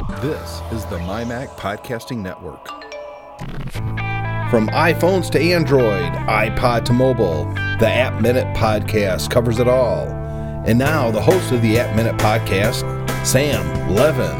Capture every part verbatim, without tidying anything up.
This is the MyMac Podcasting Network. From iPhones to Android, iPod to mobile, the App Minute Podcast covers it all. And now, the host of the App Minute Podcast, Sam Levin.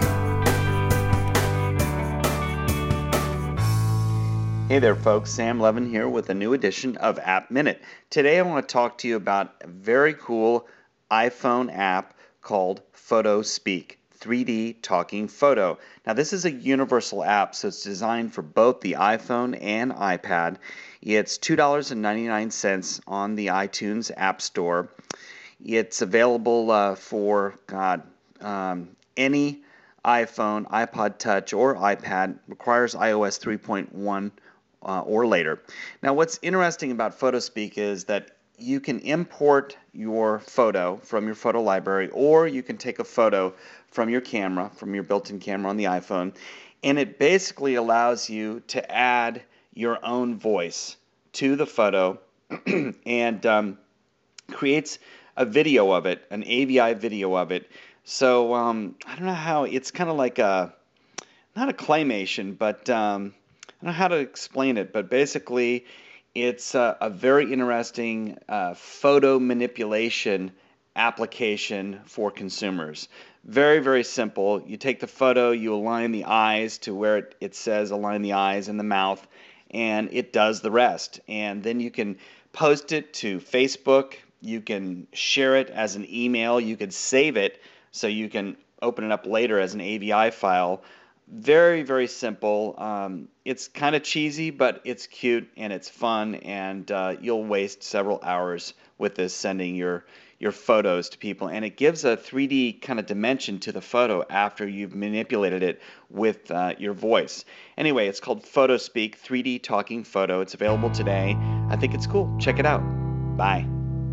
Hey there, folks. Sam Levin here with a new edition of App Minute. Today, I want to talk to you about a very cool iPhone app called PhotoSpeak. three D Talking Photo. Now, this is a universal app, so it's designed for both the iPhone and iPad. It's two dollars and ninety-nine cents on the iTunes App Store. It's available uh, for, God, um, any iPhone, iPod Touch, or iPad. Requires i O S three point one uh, or later. Now, what's interesting about PhotoSpeak is that you can import your photo from your photo library, or you can take a photo from your camera, from your built-in camera on the iPhone, and it basically allows you to add your own voice to the photo and um, creates a video of it, an A V I video of it. So um, I don't know how, it's kind of like a, not a claymation, but um, I don't know how to explain it, but basically it's a, a very interesting uh, photo manipulation application for consumers. Very, very simple. You take the photo, you align the eyes to where it, it says align the eyes and the mouth, and it does the rest. And then you can post it to Facebook. You can share it as an email. You could save it so you can open it up later as an A V I file. Very, very simple. Um, it's kind of cheesy, but it's cute and it's fun, and uh, you'll waste several hours with this, sending your your photos to people, and it gives a three D kind of dimension to the photo after you've manipulated it with uh, your voice. Anyway, it's called PhotoSpeak, three D Talking Photo. It's available today. I think it's cool. Check it out. Bye.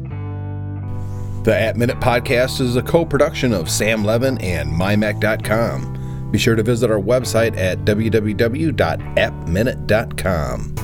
The App Minute Podcast is a co-production of Sam Levin and my mac dot com. Be sure to visit our website at w w w dot app minute dot com.